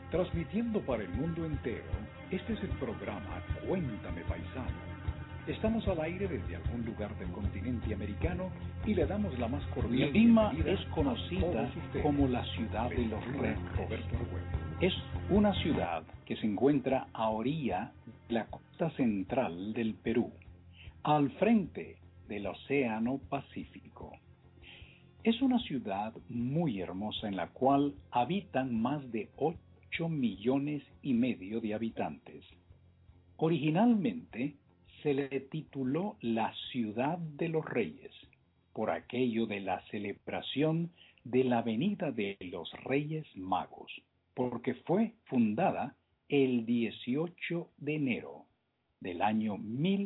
Transmitiendo para el mundo entero, este es el programa Cuéntame Paisano. Estamos al aire desde algún lugar del continente americano y le damos la más cordial Lima bienvenida es conocida como la ciudad de los reyes. Roberto Arguello. Es una ciudad que se encuentra a orilla de la costa central del Perú, al frente del Océano Pacífico. Es una ciudad muy hermosa en la cual habitan más de 8,5 millones de habitantes. Originalmente se le tituló la Ciudad de los Reyes, por aquello de la celebración de la venida de los Reyes Magos, porque fue fundada el 18 de enero del año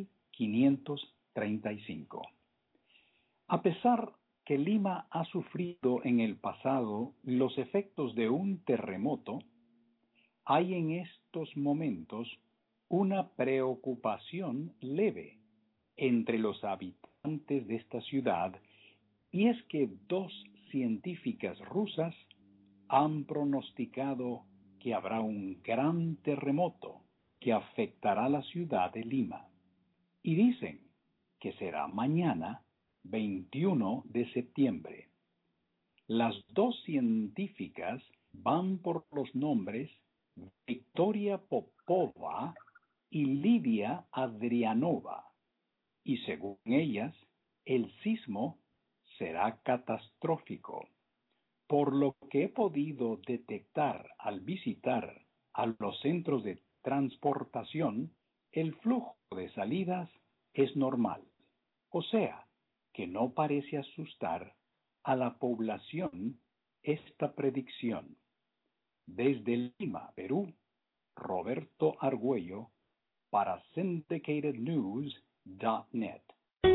1535. A pesar que Lima ha sufrido en el pasado los efectos de un terremoto, hay en estos momentos una preocupación leve entre los habitantes de esta ciudad, y es que 2 científicas rusas han pronosticado que habrá un gran terremoto que afectará la ciudad de Lima. Y dicen que será mañana, 21 de septiembre. Las 2 científicas van por los nombres Victoria Popova y Lidia Adrianova, y según ellas, el sismo será catastrófico. Por lo que he podido detectar al visitar a los centros de transportación, el flujo de salidas es normal, o sea, que no parece asustar a la población esta predicción. Desde Lima, Perú, Roberto Arguello para syndicatednews.net.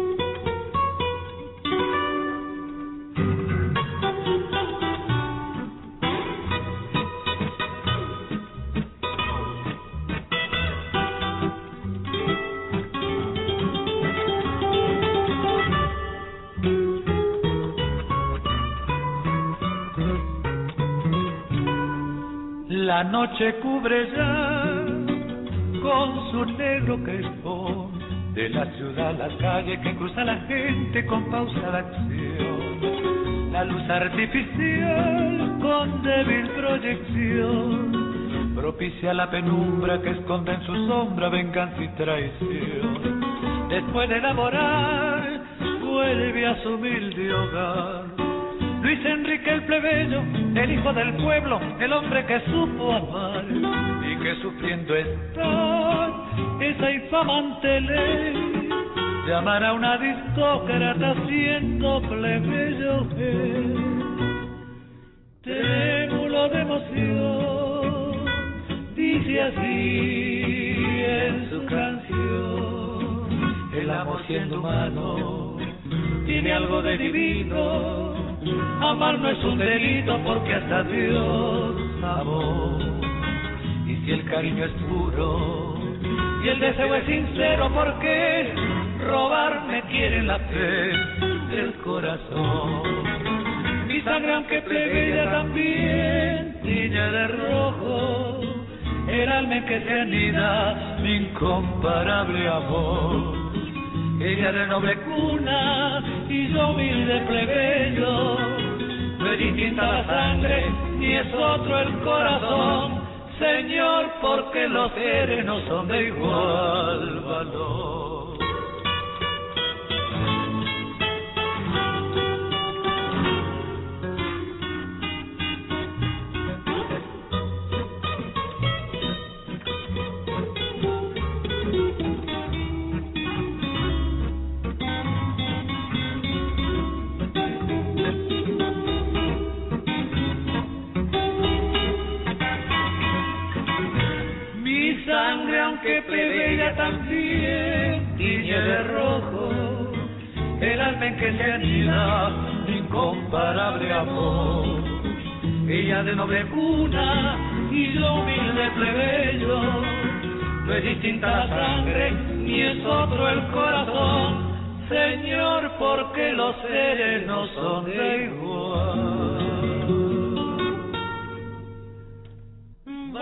La noche cubre ya con su negro crespón de la ciudad las calles que cruza la gente con pausada acción. La luz artificial con débil proyección propicia la penumbra que esconde en su sombra venganza y traición. Después de laborar vuelve a su humilde hogar Luis Enrique el plebeyo, el hijo del pueblo, el hombre que supo amar y que sufriendo está esa infamante ley de amar a un aristócrata siendo plebeyo. Trémulo de emoción, dice así en su canción: el amor siendo humano tiene algo de divino. Amar no es un delito porque hasta Dios amó. Y si el cariño es puro y el deseo es sincero, ¿por qué robar me quiere la fe del corazón? Mi sangre aunque plebeya también tiñe de rojo el alma en que se anida mi incomparable amor. Ella de noble cuna y yo humilde plebeyo, no es distinta la sangre ni es otro el corazón, Señor, porque los seres no son de igual valor. Aunque plebeya también tiñe de rojo el alma en que se anida mi incomparable amor. Ella de noble cuna y yo humilde plebeyo, no es distinta la sangre ni es otro el corazón, Señor, porque los seres no son de igual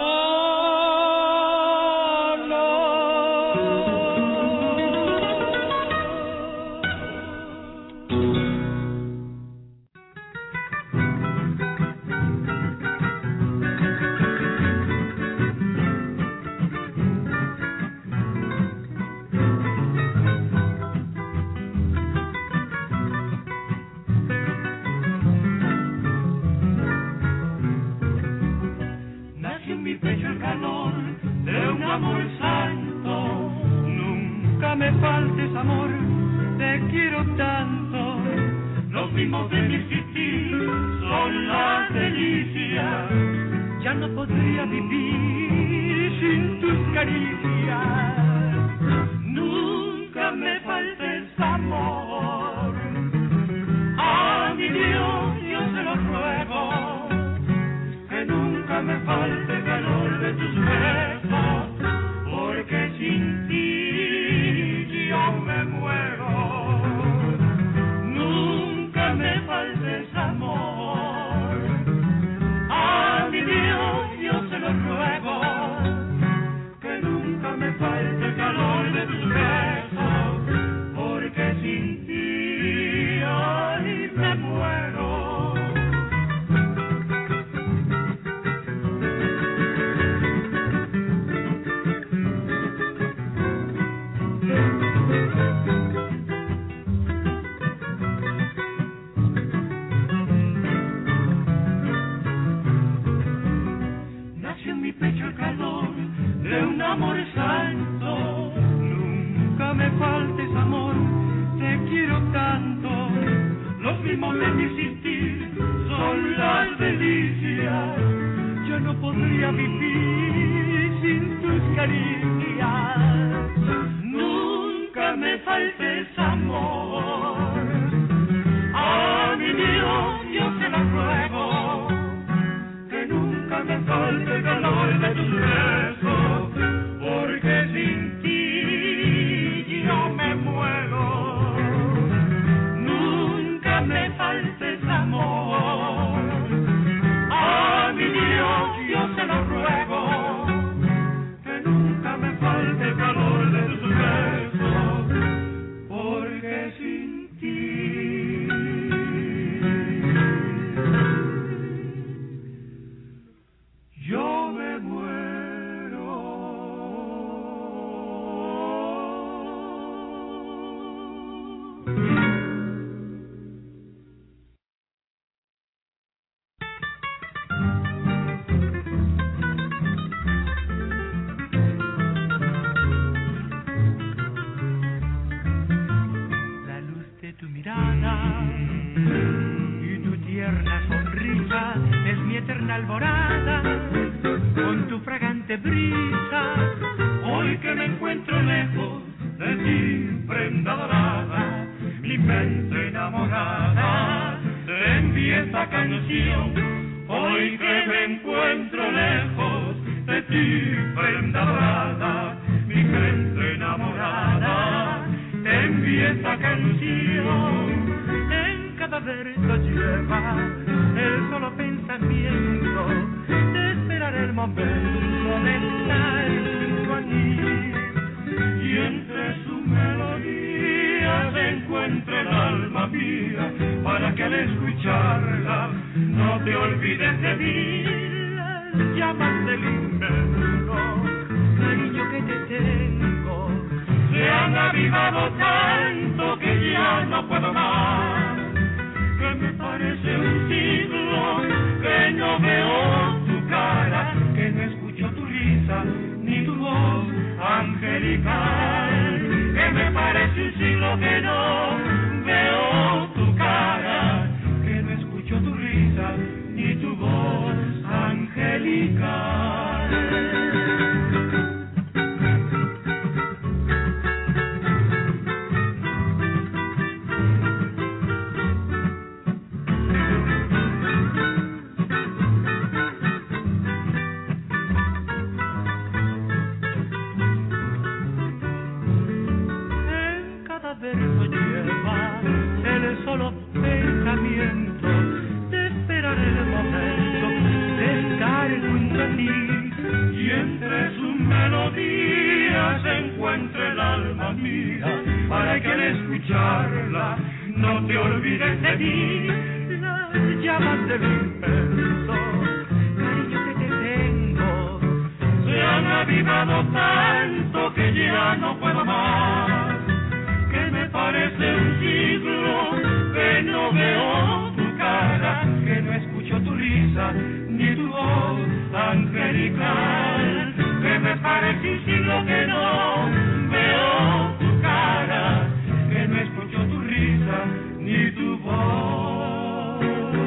no te olvides de mí. Las llamas del inmenso cariño que te tengo se han avivado tanto que ya no puedo más. Que me parece un siglo que no veo tu cara, que no escucho tu risa ni tu voz angelical. Que me parece un siglo que no veo tu cara, que no escucho tu risa ni tu voz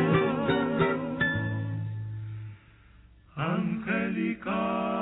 angelical.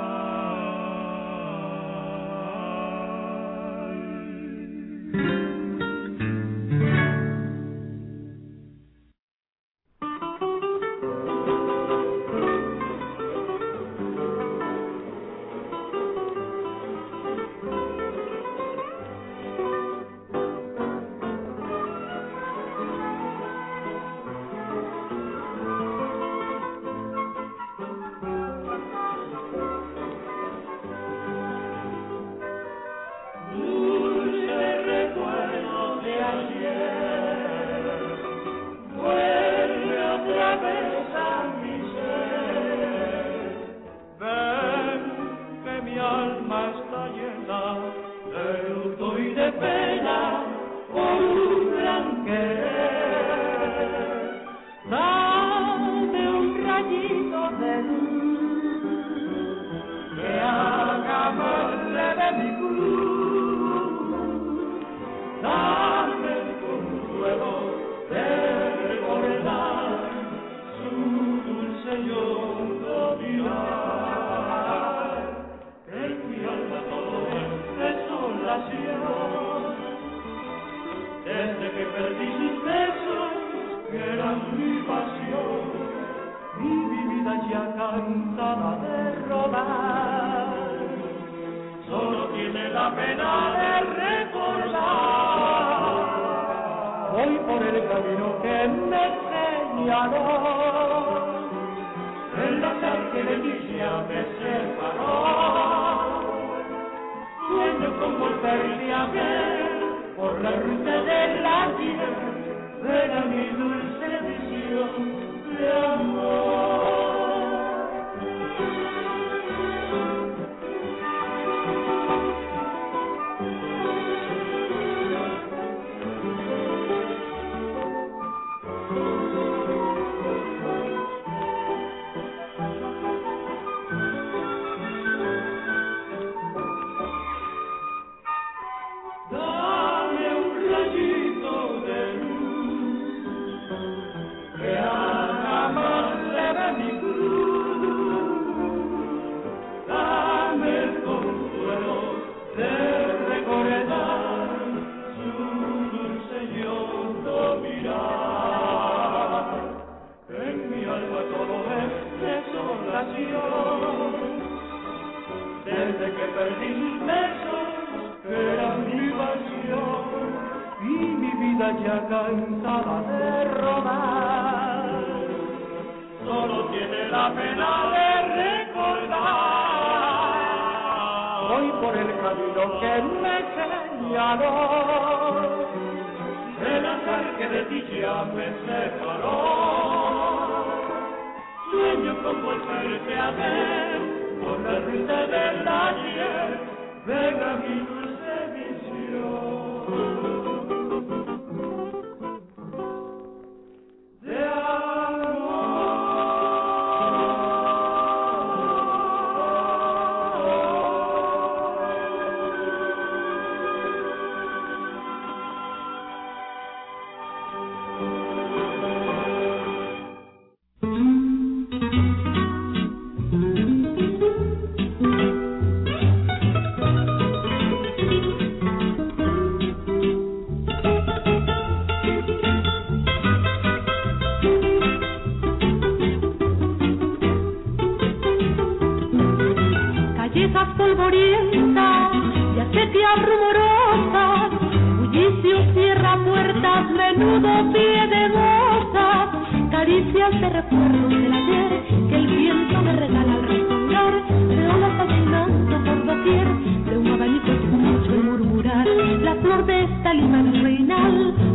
polvorienta y acequias rumorosas, bullicio cierra puertas, menudo pie de mozas, caricias de recuerdos del ayer que el viento me regala al responder, de olas fascinando por doquier, de un abanico escucho el murmurar, la flor de esta lima reinal fue la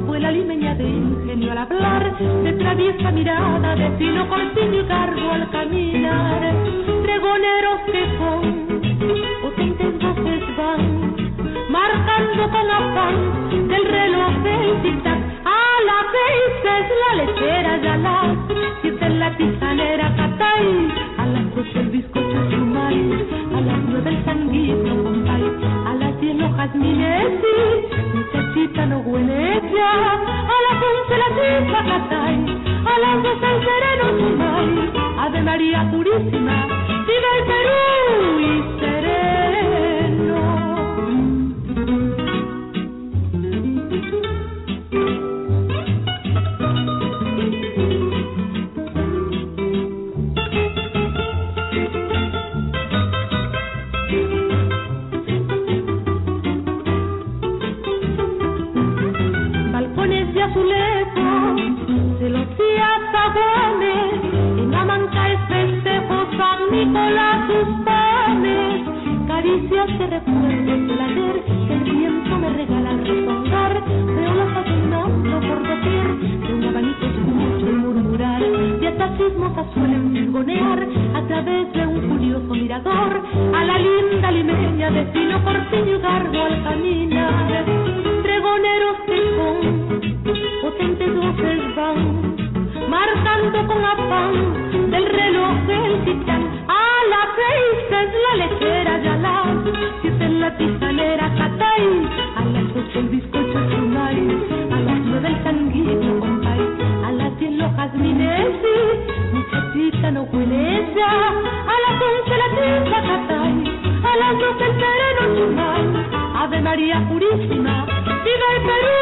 limeña de ingenio al hablar, de traviesa mirada, de fino corpiño y cargo al caminar. Pregoneros que con potentes voces van, marcando con afán del reloj del tic-tac. A las 6 es la lechera y a las 7 la tisanera catay, a las 8 el bizcocho chumay, a las 9 el sanguito compay, a las 10 los jazmines y muchachita no huele ya, a las 11 la tiza catay, a las 12 el sereno chumay. Ave María Purísima, viva el Perú y sereno. Balcones de azulejo, celosías aguanes, en la mancha es festejo San Nicolás sus panes, caricias de recuerdos del ayer, que el viento me regala al rezongar, veo las aguinando por doquier, de un abanico escucho el murmurar, de hasta chismosas suelen fisgonear, a través de un curioso mirador, a la linda limeña de fino corpiño y garbo al caminar. Pregoneros que con potentes voces van, marcando con afán del reloj del tic-tac. A las 6 es la lechera y a las 7 es la tisanera catay, a las 8 el bizcocho chumay, a las 9 el sanguíneo compay, a las 10 los jazmines y muchachita no huele ya, a las 11 la tiza catay, a las 12 el sereno chumay. Ave María Purísima, viva el Perú.